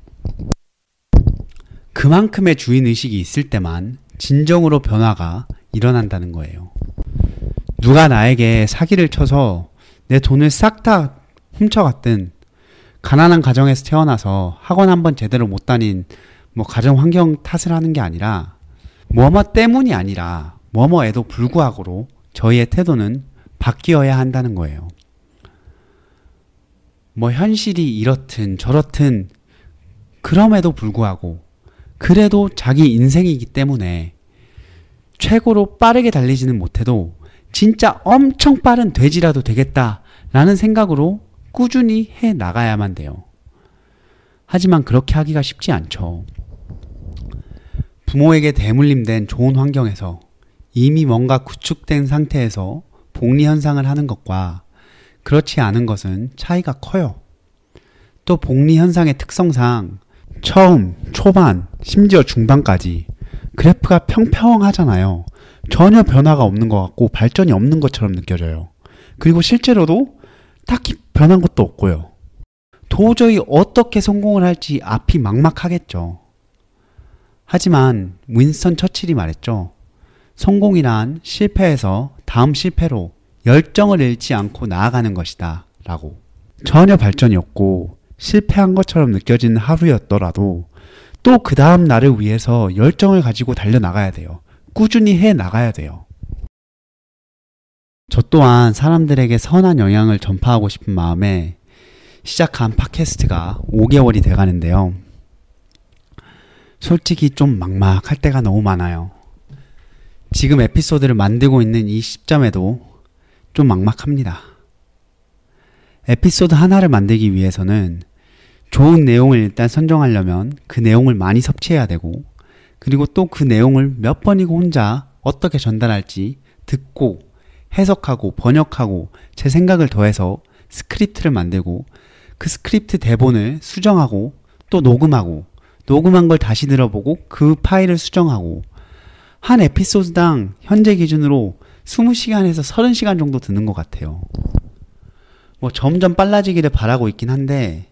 그만큼의 주인의식이 있을 때만 진정으로 변화가 일어난다는 거예요. 누가 나에게 사기를 쳐서 내 돈을 싹 다 훔쳐갔든 가난한 가정에서 태어나서 학원 한번 제대로 못 다닌 가정 환경 탓을 하는 게 아니라 뭐뭐 때문이 아니라 뭐뭐에도 불구하고로 저희의 태도는 바뀌어야 한다는 거예요. 현실이 이렇든 저렇든 그럼에도 불구하고 그래도 자기 인생이기 때문에 최고로 빠르게 달리지는 못해도 진짜 엄청 빠른 돼지라도 되겠다라는 생각으로 꾸준히 해 나가야만 돼요. 하지만 그렇게 하기가 쉽지 않죠. 부모에게 대물림된 좋은 환경에서 이미 뭔가 구축된 상태에서 복리 현상을 하는 것과 그렇지 않은 것은 차이가 커요. 또 복리 현상의 특성상 처음, 초반, 심지어 중반까지 그래프가 평평하잖아요. 전혀 변화가 없는 것 같고 발전이 없는 것처럼 느껴져요. 그리고 실제로도 딱히 변한 것도 없고요. 도저히 어떻게 성공을 할지 앞이 막막하겠죠. 하지만 윈스턴 처칠이 말했죠. 성공이란 실패에서 다음 실패로 열정을 잃지 않고 나아가는 것이다 라고. 전혀 발전이 없고 실패한 것처럼 느껴지는 하루였더라도 또 그 다음 날을 위해서 열정을 가지고 달려나가야 돼요. 꾸준히 해 나가야 돼요. 저 또한 사람들에게 선한 영향을 전파하고 싶은 마음에 시작한 팟캐스트가 5개월이 돼가는데요. 솔직히 좀 막막할 때가 너무 많아요. 지금 에피소드를 만들고 있는 이 시점에도 좀 막막합니다. 에피소드 하나를 만들기 위해서는 좋은 내용을 일단 선정하려면 그 내용을 많이 섭취해야 되고, 그리고 또 그 내용을 몇 번이고 혼자 어떻게 전달할지 듣고 해석하고 번역하고 제 생각을 더해서 스크립트를 만들고 그 스크립트 대본을 수정하고 또 녹음하고 녹음한 걸 다시 들어보고 그 파일을 수정하고 한 에피소드당 현재 기준으로 20시간에서 30시간 정도 듣는 것 같아요. 뭐 점점 빨라지기를 바라고 있긴 한데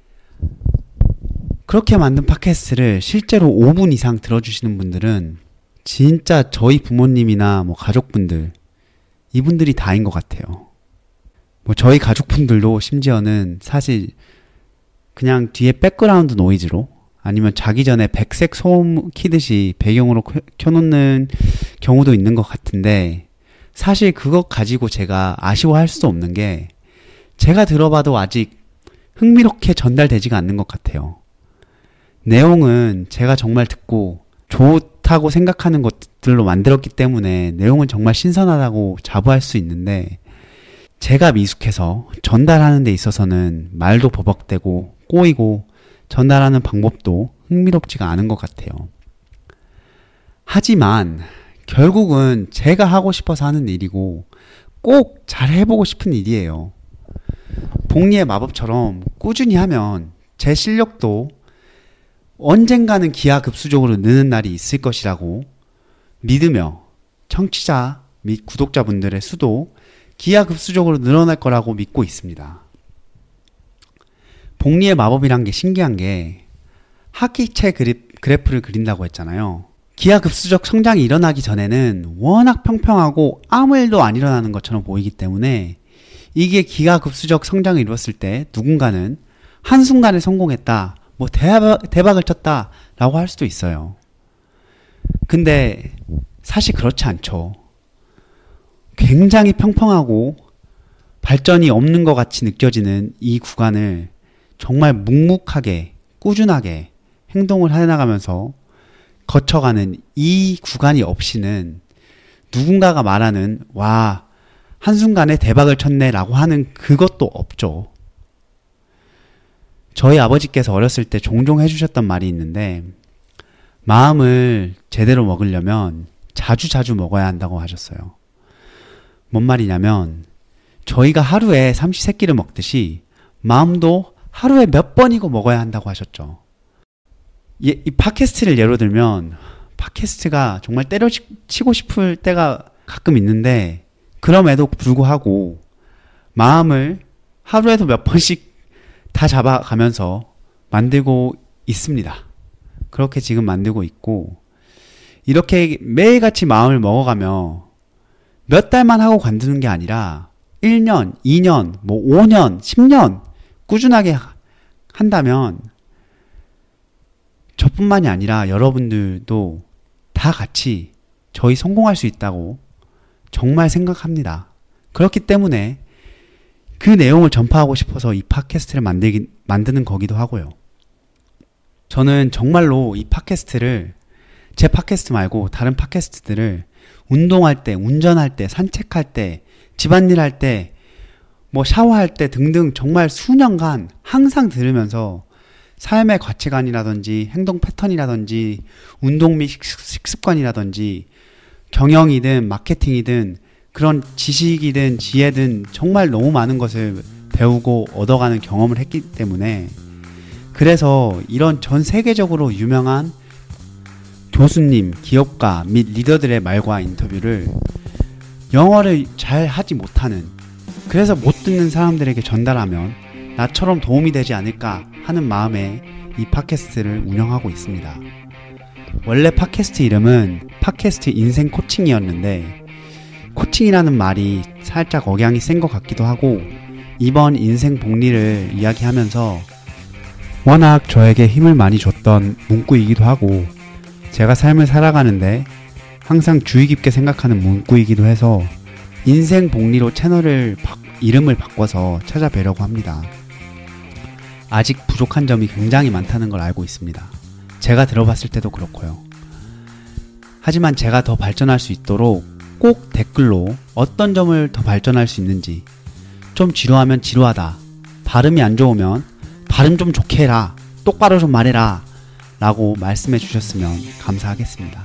그렇게 만든 팟캐스트를 실제로 5분 이상 들어주시는 분들은 진짜 저희 부모님이나 뭐 가족분들 이분들이 다인 것 같아요. 뭐 저희 가족분들도 심지어는 사실 그냥 뒤에 백그라운드 노이즈로 아니면 자기 전에 백색 소음 키듯이 배경으로 켜놓는 경우도 있는 것 같은데 사실 그것 가지고 제가 아쉬워할 수도 없는 게 제가 들어봐도 아직 흥미롭게 전달되지가 않는 것 같아요. 내용은 제가 정말 듣고 좋다고 생각하는 것들로 만들었기 때문에 내용은 정말 신선하다고 자부할 수 있는데 제가 미숙해서 전달하는 데 있어서는 말도 버벅대고 꼬이고 전달하는 방법도 흥미롭지가 않은 것 같아요. 하지만 결국은 제가 하고 싶어서 하는 일이고 꼭 잘 해보고 싶은 일이에요. 복리의 마법처럼 꾸준히 하면 제 실력도 언젠가는 기하급수적으로 느는 날이 있을 것이라고 믿으며 청취자 및 구독자분들의 수도 기하급수적으로 늘어날 거라고 믿고 있습니다. 복리의 마법이란 게 신기한 게 하키채 그래프를 그린다고 했잖아요. 기하급수적 성장이 일어나기 전에는 워낙 평평하고 아무 일도 안 일어나는 것처럼 보이기 때문에 이게 기하급수적 성장을 이뤘을 때 누군가는 한순간에 성공했다, 뭐 대박을 쳤다 라고 할 수도 있어요. 근데 사실 그렇지 않죠. 굉장히 평평하고 발전이 없는 것 같이 느껴지는 이 구간을 정말 묵묵하게 꾸준하게 행동을 해나가면서 거쳐가는 이 구간이 없이는 누군가가 말하는 와 한순간에 대박을 쳤네 라고 하는 그것도 없죠. 저희 아버지께서 어렸을 때 종종 해주셨던 말이 있는데 마음을 제대로 먹으려면 자주 먹어야 한다고 하셨어요. 뭔 말이냐면 저희가 하루에 삼시세끼를 먹듯이 마음도 하루에 몇 번이고 먹어야 한다고 하셨죠. 이 팟캐스트를 예로 들면 팟캐스트가 정말 때려치고 싶을 때가 가끔 있는데 그럼에도 불구하고 마음을 하루에도 몇 번씩 다 잡아가면서 만들고 있습니다. 그렇게 지금 만들고 있고 이렇게 매일같이 마음을 먹어가며 몇 달만 하고 관두는 게 아니라 1년, 2년, 뭐 5년, 10년 꾸준하게 한다면 저뿐만이 아니라 여러분들도 다 같이 저희 성공할 수 있다고 정말 생각합니다. 그렇기 때문에 그 내용을 전파하고 싶어서 이 팟캐스트를 만드는 거기도 하고요. 저는 정말로 이 팟캐스트를 제 팟캐스트 말고 다른 팟캐스트들을 운동할 때, 운전할 때, 산책할 때, 집안일 할 때, 뭐 샤워할 때 등등 정말 수년간 항상 들으면서 삶의 가치관이라든지 행동 패턴이라든지 운동 및 식습관이라든지 경영이든 마케팅이든 그런 지식이든 지혜든 정말 너무 많은 것을 배우고 얻어가는 경험을 했기 때문에 그래서 이런 전 세계적으로 유명한 교수님, 기업가 및 리더들의 말과 인터뷰를 영어를 잘 하지 못하는 그래서 못 듣는 사람들에게 전달하면 나처럼 도움이 되지 않을까 하는 마음에 이 팟캐스트를 운영하고 있습니다. 원래 팟캐스트 이름은 팟캐스트 인생 코칭이었는데 코칭이라는 말이 살짝 억양이 센 것 같기도 하고 이번 인생 복리를 이야기하면서 워낙 저에게 힘을 많이 줬던 문구이기도 하고 제가 삶을 살아가는데 항상 주의 깊게 생각하는 문구이기도 해서 인생 복리로 채널을 이름을 바꿔서 찾아뵈려고 합니다. 아직 부족한 점이 굉장히 많다는 걸 알고 있습니다. 제가 들어봤을 때도 그렇고요. 하지만 제가 더 발전할 수 있도록 꼭 댓글로 어떤 점을 더 발전할 수 있는지 좀 지루하면 지루하다, 발음이 안 좋으면 발음 좀 좋게 해라, 똑바로 좀 말해라 라고 말씀해 주셨으면 감사하겠습니다.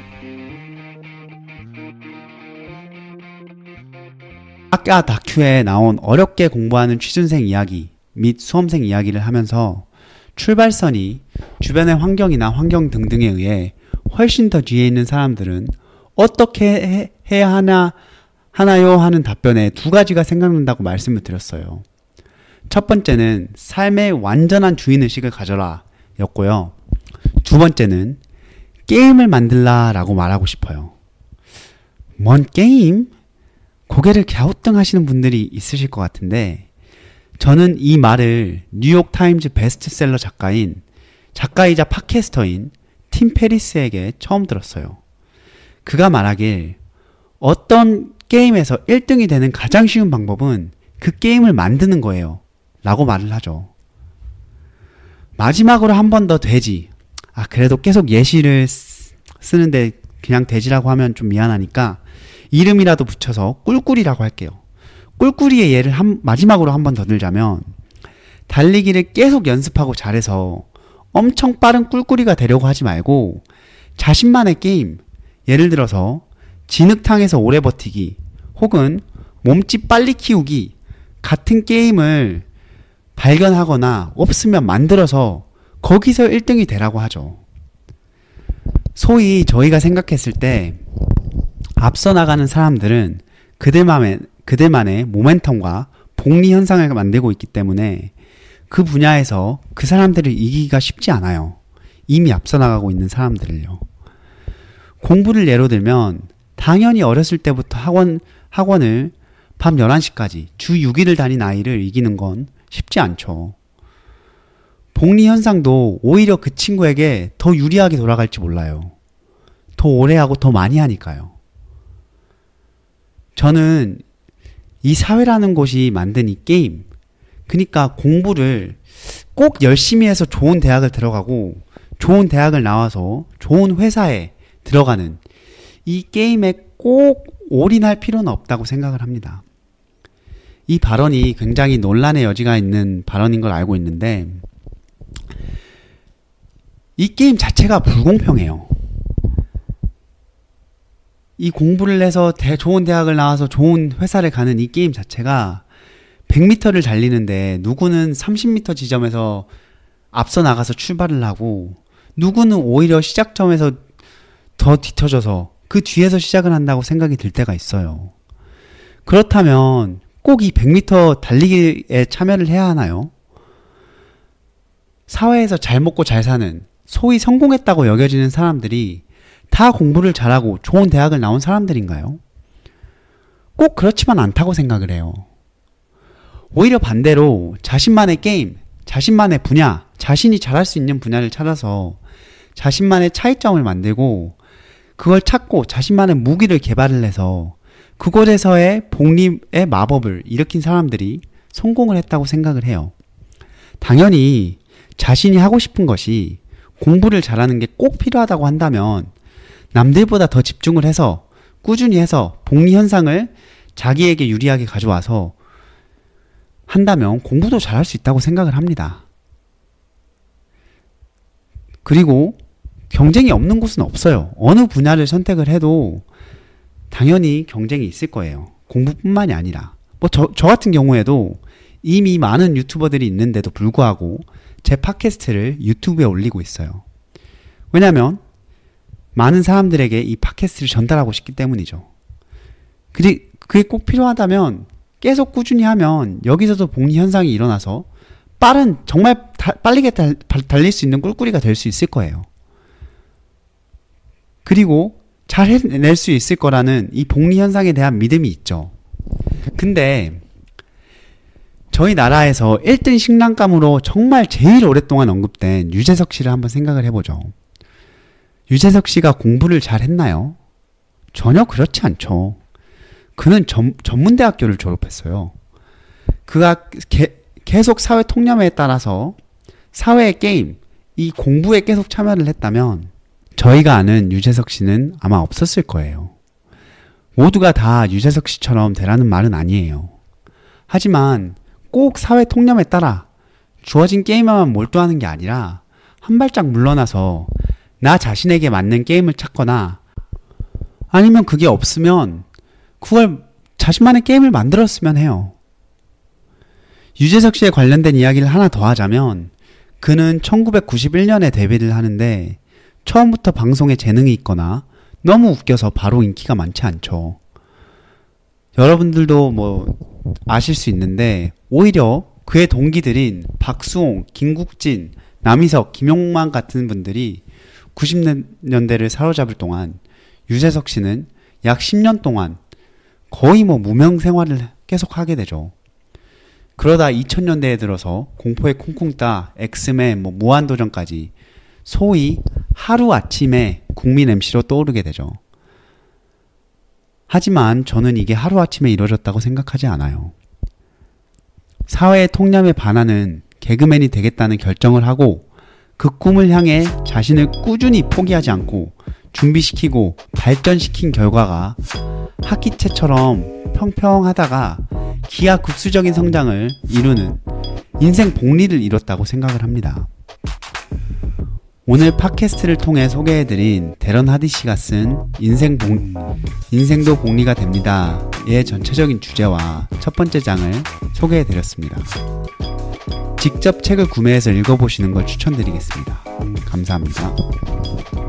아까 다큐에 나온 어렵게 공부하는 취준생 이야기 및 수험생 이야기를 하면서 출발선이 주변의 환경이나 환경 등등에 의해 훨씬 더 뒤에 있는 사람들은 어떻게 해야 하나 하나요? 하는 답변에 두 가지가 생각난다고 말씀을 드렸어요. 첫 번째는 삶의 완전한 주인의식을 가져라 였고요. 두 번째는 게임을 만들라 라고 말하고 싶어요. 뭔 게임? 고개를 갸우뚱하시는 분들이 있으실 것 같은데 저는 이 말을 뉴욕타임즈 베스트셀러 작가이자 팟캐스터인 팀 페리스에게 처음 들었어요. 그가 말하길 어떤 게임에서 1등이 되는 가장 쉬운 방법은 그 게임을 만드는 거예요 라고 말을 하죠. 마지막으로 한 번 더 돼지. 그래도 계속 예시를 쓰는데 그냥 돼지라고 하면 좀 미안하니까 이름이라도 붙여서 꿀꿀이라고 할게요. 꿀꿀이의 예를 마지막으로 한 번 더 들자면 달리기를 계속 연습하고 잘해서 엄청 빠른 꿀꿀이가 되려고 하지 말고 자신만의 게임, 예를 들어서 진흙탕에서 오래 버티기 혹은 몸집 빨리 키우기 같은 게임을 발견하거나 없으면 만들어서 거기서 1등이 되라고 하죠. 소위 저희가 생각했을 때 앞서 나가는 사람들은 그들만의 모멘텀과 복리 현상을 만들고 있기 때문에 그 분야에서 그 사람들을 이기기가 쉽지 않아요. 이미 앞서 나가고 있는 사람들을요. 공부를 예로 들면 당연히 어렸을 때부터 학원을 밤 11시까지 주 6일을 다닌 아이를 이기는 건 쉽지 않죠. 복리 현상도 오히려 그 친구에게 더 유리하게 돌아갈지 몰라요. 더 오래 하고 더 많이 하니까요. 저는 이 사회라는 곳이 만든 이 게임, 그러니까 공부를 꼭 열심히 해서 좋은 대학을 들어가고 좋은 대학을 나와서 좋은 회사에 들어가는 이 게임에 꼭 올인할 필요는 없다고 생각을 합니다. 이 발언이 굉장히 논란의 여지가 있는 발언인 걸 알고 있는데 이 게임 자체가 불공평해요. 이 공부를 해서 좋은 대학을 나와서 좋은 회사를 가는 이 게임 자체가 100m를 달리는데 누구는 30m 지점에서 앞서 나가서 출발을 하고 누구는 오히려 시작점에서 더 뒤터져서 그 뒤에서 시작을 한다고 생각이 들 때가 있어요. 그렇다면 꼭 이 100m 달리기에 참여를 해야 하나요? 사회에서 잘 먹고 잘 사는 소위 성공했다고 여겨지는 사람들이 다 공부를 잘하고 좋은 대학을 나온 사람들인가요? 꼭 그렇지만 않다고 생각을 해요. 오히려 반대로 자신만의 게임, 자신만의 분야, 자신이 잘할 수 있는 분야를 찾아서 자신만의 차이점을 만들고 그걸 찾고 자신만의 무기를 개발을 해서 그곳에서의 복립의 마법을 일으킨 사람들이 성공을 했다고 생각을 해요. 당연히 자신이 하고 싶은 것이 공부를 잘하는 게 꼭 필요하다고 한다면 남들보다 더 집중을 해서 꾸준히 해서 복리 현상을 자기에게 유리하게 가져와서 한다면 공부도 잘할 수 있다고 생각을 합니다. 그리고 경쟁이 없는 곳은 없어요. 어느 분야를 선택을 해도 당연히 경쟁이 있을 거예요. 공부뿐만이 아니라 저 같은 경우에도 이미 많은 유튜버들이 있는데도 불구하고 제 팟캐스트를 유튜브에 올리고 있어요. 왜냐하면 많은 사람들에게 이 팟캐스트를 전달하고 싶기 때문이죠. 그게 꼭 필요하다면 계속 꾸준히 하면 여기서도 복리 현상이 일어나서 정말 빠르게 달릴 수 있는 꿀꿀이가 될 수 있을 거예요. 그리고 잘 해낼 수 있을 거라는 이 복리 현상에 대한 믿음이 있죠. 근데 저희 나라에서 1등 식량감으로 정말 제일 오랫동안 언급된 유재석 씨를 한번 생각을 해보죠. 유재석 씨가 공부를 잘 했나요? 전혀 그렇지 않죠. 그는 전문대학교를 졸업했어요. 그가 계속 사회 통념에 따라서 사회의 게임, 이 공부에 계속 참여를 했다면 저희가 아는 유재석 씨는 아마 없었을 거예요. 모두가 다 유재석 씨처럼 되라는 말은 아니에요. 하지만 꼭 사회 통념에 따라 주어진 게임에만 몰두하는 게 아니라 한 발짝 물러나서 나 자신에게 맞는 게임을 찾거나 아니면 그게 없으면 그걸 자신만의 게임을 만들었으면 해요. 유재석 씨에 관련된 이야기를 하나 더 하자면 그는 1991년에 데뷔를 하는데 처음부터 방송에 재능이 있거나 너무 웃겨서 바로 인기가 많지 않죠. 여러분들도 뭐 아실 수 있는데 오히려 그의 동기들인 박수홍, 김국진, 남희석, 김용만 같은 분들이 90년대를 사로잡을 동안 유재석 씨는 약 10년 동안 거의 뭐 무명 생활을 계속 하게 되죠. 그러다 2000년대에 들어서 공포의 쿵쿵 따, 엑스맨, 뭐 무한도전까지 소위 하루아침에 국민 MC로 떠오르게 되죠. 하지만 저는 이게 하루아침에 이루어졌다고 생각하지 않아요. 사회의 통념에 반하는 개그맨이 되겠다는 결정을 하고 그 꿈을 향해 자신을 꾸준히 포기하지 않고 준비시키고 발전시킨 결과가 학기채처럼 평평하다가 기하급수적인 성장을 이루는 인생 복리를 이뤘다고 생각을 합니다. 오늘 팟캐스트를 통해 소개해드린 데런 하디 씨가 쓴 인생도 복리가 됩니다의 전체적인 주제와 첫 번째 장을 소개해드렸습니다. 직접 책을 구매해서 읽어보시는 걸 추천드리겠습니다. 감사합니다.